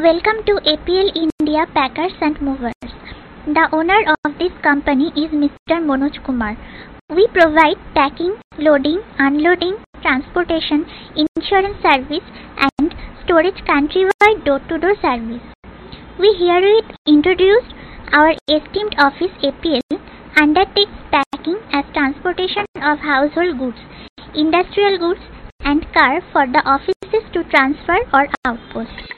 Welcome to APL India Packers and Movers. The owner of this company is Mr. Manoj Kumar. We provide packing, loading, unloading, transportation, insurance service and storage countrywide door-to-door service. We herewith introduce our esteemed office APL undertakes packing as transportation of household goods, industrial goods and car for the offices to transfer or outpost.